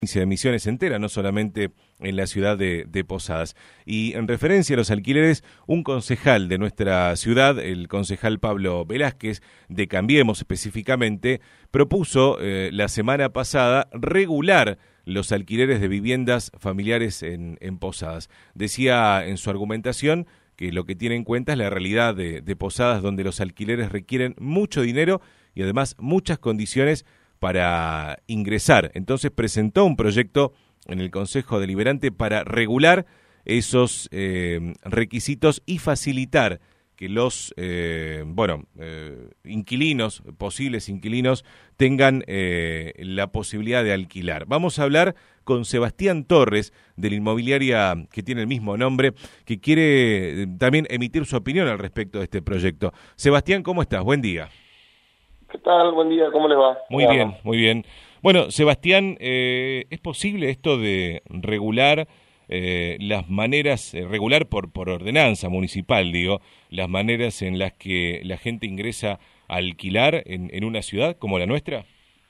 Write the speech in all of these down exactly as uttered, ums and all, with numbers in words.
de Misiones entera, no solamente en la ciudad de, de Posadas. Y en referencia a los alquileres, un concejal de nuestra ciudad, el concejal Pablo Velázquez, de Cambiemos específicamente, propuso eh, la semana pasada regular los alquileres de viviendas familiares en, en Posadas. Decía en su argumentación que lo que tiene en cuenta es la realidad de, de Posadas, donde los alquileres requieren mucho dinero y además muchas condiciones para ingresar. Entonces presentó un proyecto en el Consejo Deliberante para regular esos eh, requisitos y facilitar que los eh, bueno eh, inquilinos, posibles inquilinos, tengan eh, la posibilidad de alquilar. Vamos a hablar con Sebastián Torres, de la inmobiliaria que tiene el mismo nombre, que quiere eh, también emitir su opinión al respecto de este proyecto. Sebastián, ¿cómo estás? Buen día. ¿Qué tal? Buen día, ¿cómo les va? Muy bien, muy bien. Bueno, Sebastián, eh, ¿es posible esto de regular eh, las maneras, eh, regular por, por ordenanza municipal, digo, las maneras en las que la gente ingresa a alquilar en, en una ciudad como la nuestra?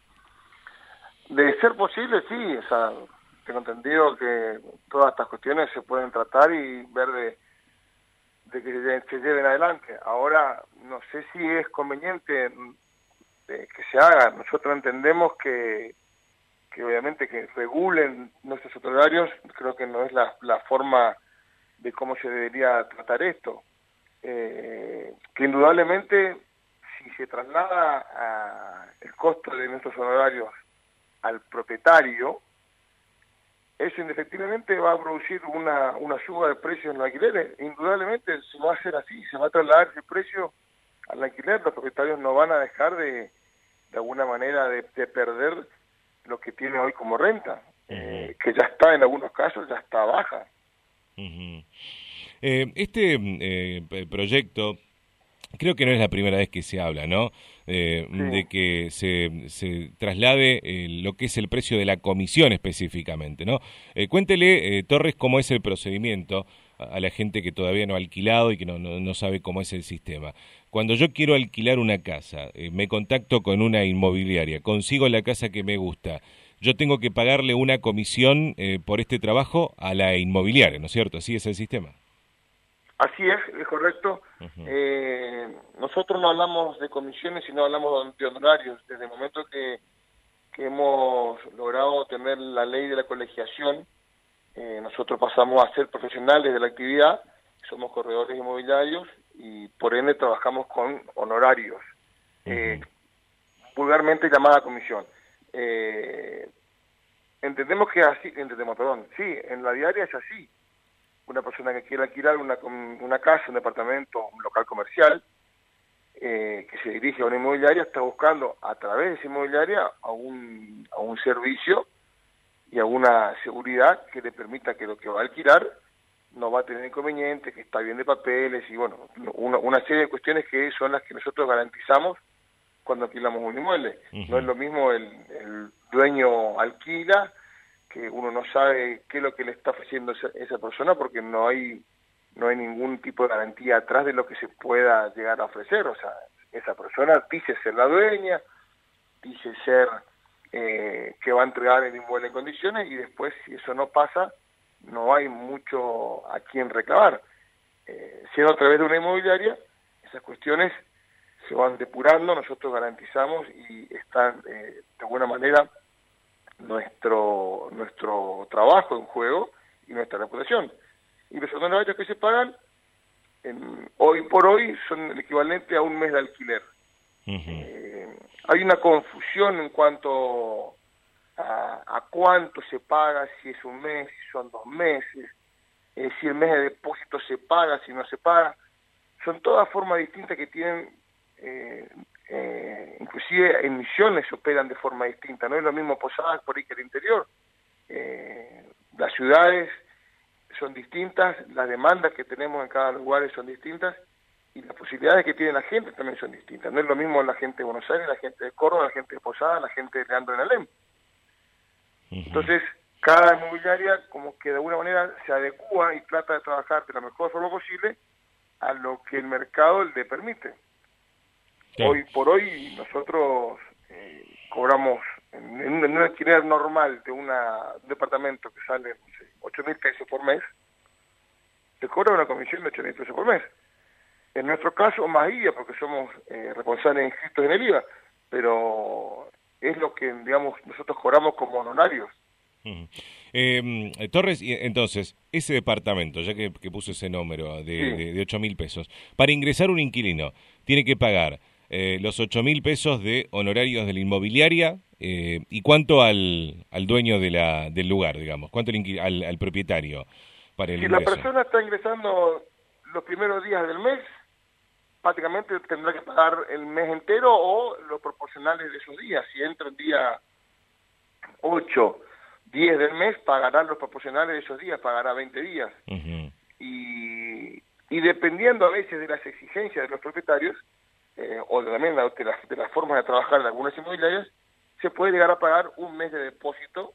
De ser posible, sí. O sea, tengo entendido que todas estas cuestiones se pueden tratar y ver de, de que se lleven adelante. Ahora, no sé si es conveniente que se haga. Nosotros entendemos que, que obviamente que regulen nuestros horarios, creo que no es la, la forma de cómo se debería tratar esto. Eh, que indudablemente, si se traslada a el costo de nuestros honorarios al propietario, eso indefectiblemente va a producir una, una suba de precios en los alquileres. Indudablemente se va a hacer así, se va a trasladar ese precio al alquiler. Los propietarios no van a dejar de de alguna manera de, de perder lo que tiene hoy como renta, uh-huh. eh, que ya está en algunos casos, ya está baja. Uh-huh. Eh, este eh, proyecto, creo que no es la primera vez que se habla, ¿no? Eh, sí. De que se, se traslade eh, lo que es el precio de la comisión específicamente, ¿no? Eh, cuéntele, eh, Torres, cómo es el procedimiento a la gente que todavía no ha alquilado y que no, no, no sabe cómo es el sistema. Cuando yo quiero alquilar una casa, eh, me contacto con una inmobiliaria, consigo la casa que me gusta, yo tengo que pagarle una comisión eh, por este trabajo a la inmobiliaria, ¿no es cierto? ¿Así es el sistema? Así es, es correcto. Uh-huh. Eh, nosotros no hablamos de comisiones, sino hablamos de honorarios. Desde el momento que, que hemos logrado tener la ley de la colegiación, eh, nosotros pasamos a ser profesionales de la actividad, somos corredores inmobiliarios y por ende trabajamos con honorarios, uh-huh. eh, vulgarmente llamada comisión. Eh, entendemos que así, entendemos, perdón, sí, en la diaria es así. Una persona que quiere alquilar una, una casa, un departamento, un local comercial, eh, que se dirige a una inmobiliaria, está buscando a través de esa inmobiliaria a un, a un servicio y a una seguridad que le permita que lo que va a alquilar no va a tener inconvenientes, que está bien de papeles y bueno, una, una serie de cuestiones que son las que nosotros garantizamos cuando alquilamos un inmueble. Uh-huh. No es lo mismo el, el dueño alquila, que uno no sabe qué es lo que le está ofreciendo esa, esa persona porque no hay no hay ningún tipo de garantía atrás de lo que se pueda llegar a ofrecer. O sea, esa persona dice ser la dueña, dice ser eh, que va a entregar el inmueble en condiciones y después si eso no pasa, no hay mucho a quien reclamar. Eh, siendo a través de una inmobiliaria, esas cuestiones se van depurando, nosotros garantizamos y están eh, de alguna manera nuestro nuestro trabajo en juego y nuestra reputación. Y los honorarios que se pagan, en, hoy por hoy, son el equivalente a un mes de alquiler. Uh-huh. Eh, hay una confusión en cuanto a, a cuánto se paga, si es un mes, si son dos meses, eh, si el mes de depósito se paga, si no se paga. Son todas formas distintas que tienen, eh, eh, inclusive en Misiones se operan de forma distinta. No es lo mismo Posadas por ahí que el interior. Eh, las ciudades son distintas, las demandas que tenemos en cada lugar son distintas y las posibilidades que tiene la gente también son distintas. No es lo mismo la gente de Buenos Aires, la gente de Córdoba, la gente de Posadas, la gente de Leandro en Alem. Uh-huh. Entonces, cada inmobiliaria como que de alguna manera se adecúa y trata de trabajar de la mejor forma posible a lo que el mercado le permite. Sí. Hoy por hoy nosotros eh, cobramos en, en un alquiler normal de una, un departamento que sale, no sé, ocho mil pesos por mes, se cobra una comisión de ocho mil pesos por mes. En nuestro caso, más I V A, porque somos eh, responsables inscritos en el I V A, pero es lo que, digamos, nosotros cobramos como honorarios. Uh-huh. eh, Torres, entonces, ese departamento, ya que, que puso ese número de, sí. de, de ocho mil pesos, para ingresar un inquilino, tiene que pagar eh, los ocho mil pesos de honorarios de la inmobiliaria, eh, ¿y cuánto al, al dueño de la, del lugar, digamos? ¿Cuánto el al, al propietario para el Si ingreso? La persona está ingresando los primeros días del mes, prácticamente tendrá que pagar el mes entero o los proporcionales de esos días. Si entra el día ocho, diez del mes, pagará los proporcionales de esos días, pagará veinte días. Uh-huh. y, y dependiendo a veces de las exigencias de los propietarios, eh, o también de, de, las, de las formas de trabajar de algunas inmobiliarias, se puede llegar a pagar un mes de depósito,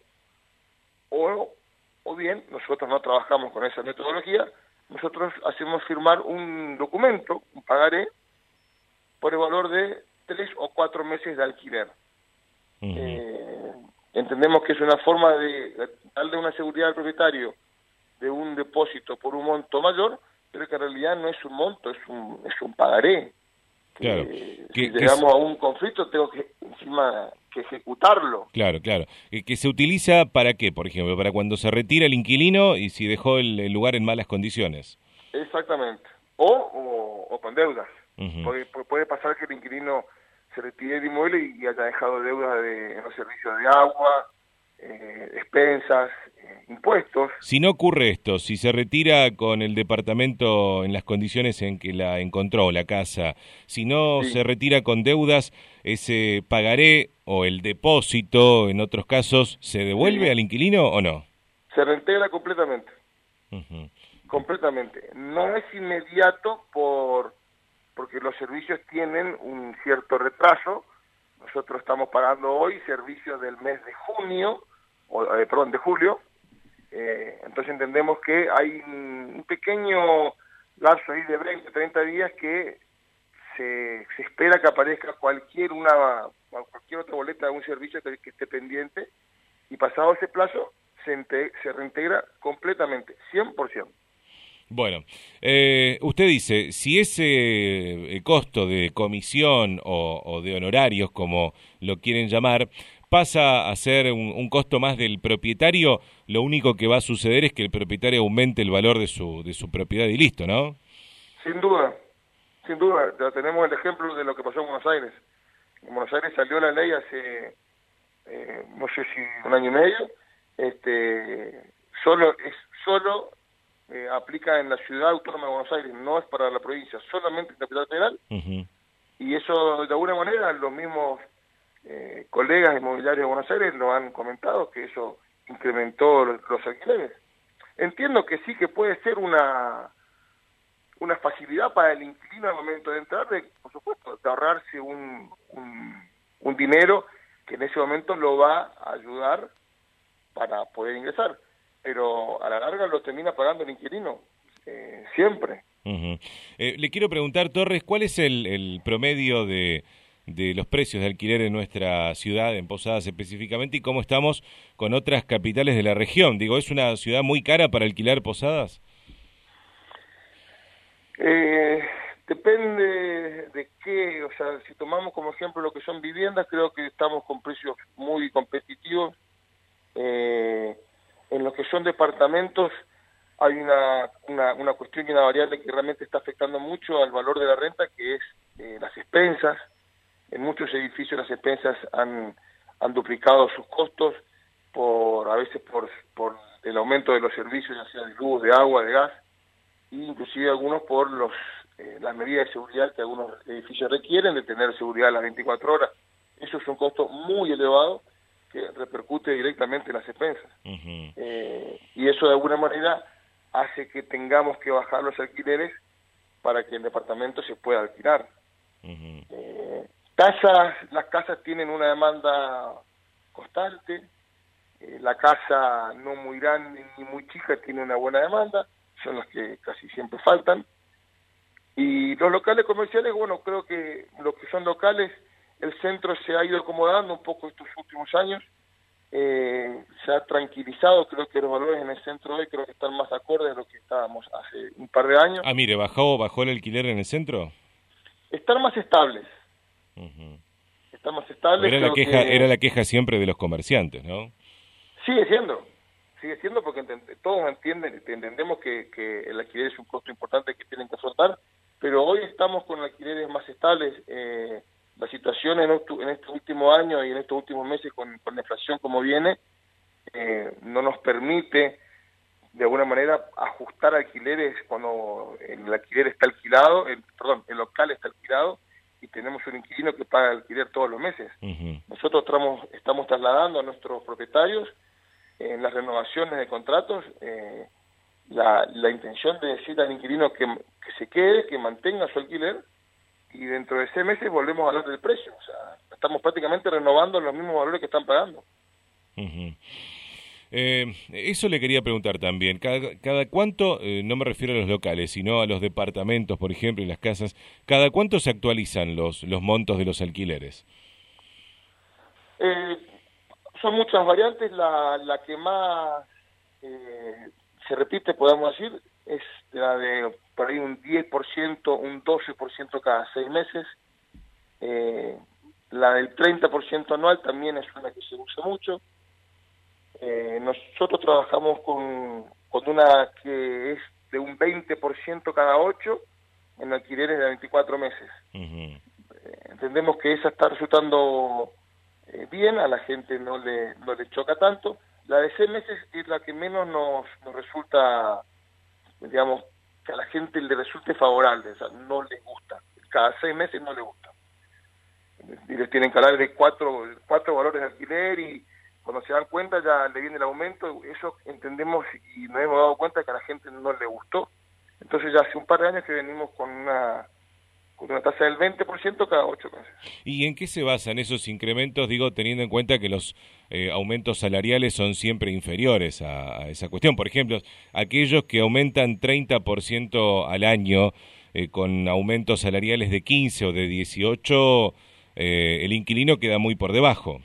o, o bien, nosotros no trabajamos con esa metodología, nosotros hacemos firmar un documento, un pagaré, por el valor de tres o cuatro meses de alquiler. Uh-huh. eh, entendemos que es una forma de darle una seguridad al propietario de un depósito por un monto mayor, pero que en realidad no es un monto, es un, es un pagaré. Claro. Que, que, si llegamos que... a un conflicto, tengo que encima que ejecutarlo. Claro, claro. ¿Que, que se utiliza para qué, por ejemplo? Para cuando se retira el inquilino y si dejó el, el lugar en malas condiciones. Exactamente. O, o, o con deudas. Uh-huh. puede, puede pasar que el inquilino se retire del inmueble y haya dejado deudas de, en los servicios de agua, eh, expensas, eh, impuestos. Si no ocurre esto, si se retira con el departamento en las condiciones en que la encontró, la casa, si no sí. se retira con deudas, ese pagaré o el depósito, en otros casos, ¿se devuelve sí. al inquilino o no? Se reintegra completamente. Uh-huh. Completamente. No es inmediato por porque los servicios tienen un cierto retraso. Nosotros estamos pagando hoy servicios del mes de junio, o, eh, perdón, de julio, eh, entonces entendemos que hay un pequeño lapso ahí de veinte, treinta días que se, se espera que aparezca cualquier una cualquier otra boleta de un servicio que, que esté pendiente, y pasado ese plazo se, inte, se reintegra completamente, cien por ciento. Bueno, eh, usted dice, si ese costo de comisión o, o de honorarios, como lo quieren llamar, pasa a ser un, un costo más del propietario, lo único que va a suceder es que el propietario aumente el valor de su de su propiedad y listo, ¿no? Sin duda, sin duda. Ya tenemos el ejemplo de lo que pasó en Buenos Aires. En Buenos Aires salió la ley hace, eh, no sé si un año y medio, este, solo es solo... Eh, aplica en la ciudad autónoma de Buenos Aires, no es para la provincia, solamente en Capital Federal. Uh-huh. Y eso, de alguna manera, los mismos eh, colegas inmobiliarios de Buenos Aires lo han comentado, que eso incrementó los, los alquileres. Entiendo que sí, que puede ser una una facilidad para el inquilino al momento de entrar, de, por supuesto, de ahorrarse un, un, un dinero que en ese momento lo va a ayudar para poder ingresar. Pero a la larga lo termina pagando el inquilino, eh, siempre. Uh-huh. Eh, le quiero preguntar, Torres, ¿cuál es el, el promedio de, de los precios de alquiler en nuestra ciudad, en Posadas específicamente, y cómo estamos con otras capitales de la región? Digo, ¿es una ciudad muy cara para alquilar Posadas? Eh, depende de qué, o sea, si tomamos como ejemplo lo que son viviendas, creo que estamos con precios muy competitivos. Eh, En lo que son departamentos hay una, una, una cuestión y una variable que realmente está afectando mucho al valor de la renta, que es eh, las expensas. En muchos edificios las expensas han, han duplicado sus costos, por a veces por, por el aumento de los servicios, ya sea de luz, de agua, de gas, e inclusive algunos por los eh, las medidas de seguridad que algunos edificios requieren, de tener seguridad a las veinticuatro horas. Eso es un costo muy elevado que repercute directamente en las expensas. Uh-huh. eh, y eso de alguna manera hace que tengamos que bajar los alquileres para que el departamento se pueda alquilar. Uh-huh. eh, casas, las casas tienen una demanda constante, eh, la casa no muy grande ni muy chica tiene una buena demanda, son las que casi siempre faltan. Y los locales comerciales, bueno, creo que los que son locales el centro se ha ido acomodando un poco estos últimos años, eh, se ha tranquilizado, creo que los valores en el centro hoy creo que están más acordes de lo que estábamos hace un par de años. Ah, mire, ¿bajó, bajó el alquiler en el centro? Están más estables. Uh-huh. Están más estables. Era la queja, que... era la queja siempre de los comerciantes, ¿no? Sigue siendo, sigue siendo porque ent- todos entienden, entendemos que, que el alquiler es un costo importante que tienen que afrontar, pero hoy estamos con alquileres más estables. Eh, la situación en, en este último año y en estos últimos meses con, con la inflación como viene, eh, no nos permite de alguna manera ajustar alquileres cuando el alquiler está alquilado, el, perdón, el local está alquilado y tenemos un inquilino que paga alquiler todos los meses. Uh-huh. Nosotros estamos, estamos trasladando a nuestros propietarios en las renovaciones de contratos eh, la, la intención de decir al inquilino que, que se quede, que mantenga su alquiler, y dentro de seis meses volvemos a hablar del precio. O sea, estamos prácticamente renovando los mismos valores que están pagando. Uh-huh. Eh, eso le quería preguntar también. ¿Cada, cada cuánto, eh, no me refiero a los locales, sino a los departamentos, por ejemplo, y las casas, cada cuánto se actualizan los, los montos de los alquileres? Eh, son muchas variantes. La, la que más eh, se repite, podemos decir, es la de por ahí un diez por ciento, un doce por ciento cada seis meses. Eh, la del treinta por ciento anual también es una que se usa mucho. Eh, nosotros trabajamos con, con una que es de un veinte por ciento cada ocho en alquileres de veinticuatro meses. Uh-huh. Eh, entendemos que esa está resultando eh, bien, a la gente no le, no le choca tanto. La de seis meses es la que menos nos, nos resulta, digamos, que a la gente le resulte favorable, o sea, no les gusta. Cada seis meses no les gusta. Y les tienen que hablar de cuatro, cuatro valores de alquiler y cuando se dan cuenta ya le viene el aumento. Eso entendemos y nos hemos dado cuenta que a la gente no le gustó. Entonces ya hace un par de años que venimos con una con una tasa del veinte por ciento cada ocho meses. ¿Y en qué se basan esos incrementos? Digo, teniendo en cuenta que los eh, aumentos salariales son siempre inferiores a, a esa cuestión. Por ejemplo, aquellos que aumentan treinta por ciento al año eh, con aumentos salariales de quince o de dieciocho, eh, el inquilino queda muy por debajo.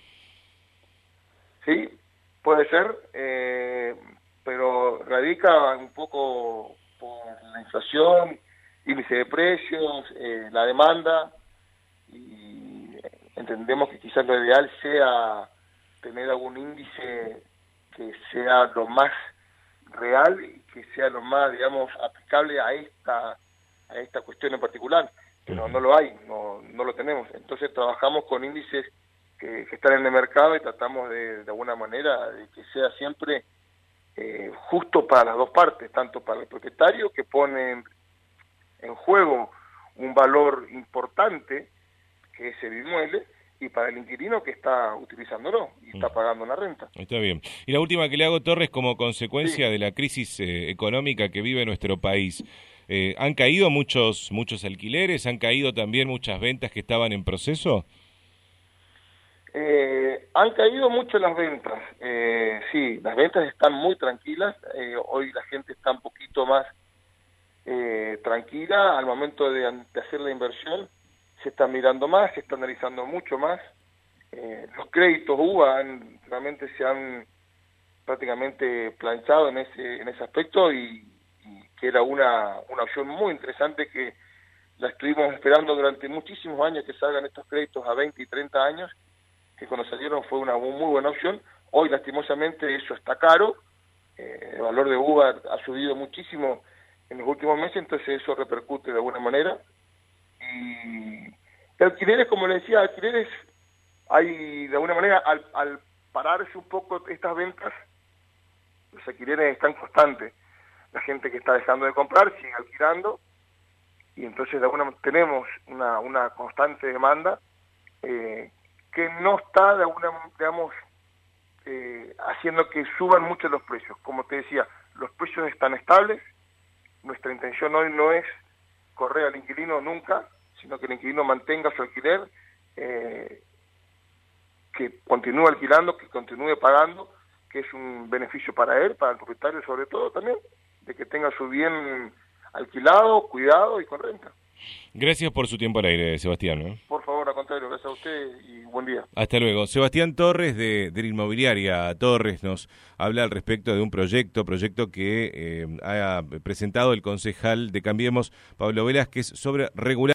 Sí, puede ser, eh, pero radica un poco por la inflación, índice de precios, eh, la demanda, y entendemos que quizás lo ideal sea tener algún índice que sea lo más real y que sea lo más, digamos, aplicable a esta a esta cuestión en particular, pero no lo hay, no, no lo tenemos. Entonces trabajamos con índices que, que están en el mercado y tratamos de, de alguna manera de que sea siempre eh, justo para las dos partes, tanto para el propietario que pone en, en juego un valor importante que es el inmueble, y para el inquilino que está utilizándolo y está pagando una renta. Está bien. Y la última que le hago, Torres, como consecuencia sí. de la crisis eh, económica que vive nuestro país, eh, ¿han caído muchos muchos alquileres? ¿Han caído también muchas ventas que estaban en proceso? Eh, han caído mucho las ventas. Eh, sí, las ventas están muy tranquilas. Eh, hoy la gente está un poquito más eh, tranquila al momento de, de hacer la inversión. Se está mirando más, se está analizando mucho más. Eh, los créditos U V A han, realmente se han prácticamente planchado en ese en ese aspecto y, y que era una, una opción muy interesante que la estuvimos esperando durante muchísimos años, que salgan estos créditos a veinte y treinta años, que cuando salieron fue una muy buena opción. Hoy lastimosamente eso está caro, eh, el valor de U V A ha subido muchísimo en los últimos meses, entonces eso repercute de alguna manera. Y de alquileres, como le decía, alquileres hay de alguna manera, al, al pararse un poco estas ventas, los alquileres están constantes. La gente que está dejando de comprar sigue alquilando y entonces de alguna tenemos una, una constante demanda eh, que no está de alguna, digamos, eh, haciendo que suban mucho los precios. Como te decía, los precios están estables. Nuestra intención hoy no es correr al inquilino nunca, sino que el inquilino mantenga su alquiler, eh, que continúe alquilando, que continúe pagando, que es un beneficio para él, para el propietario sobre todo también, de que tenga su bien alquilado, cuidado y con renta. Gracias por su tiempo al aire, Sebastián, ¿eh? Por favor. favor, al contrario, gracias a usted y buen día. Hasta luego. Sebastián Torres de, de la inmobiliaria Torres nos habla al respecto de un proyecto, proyecto que eh, ha presentado el concejal de Cambiemos, Pablo Velázquez, sobre regular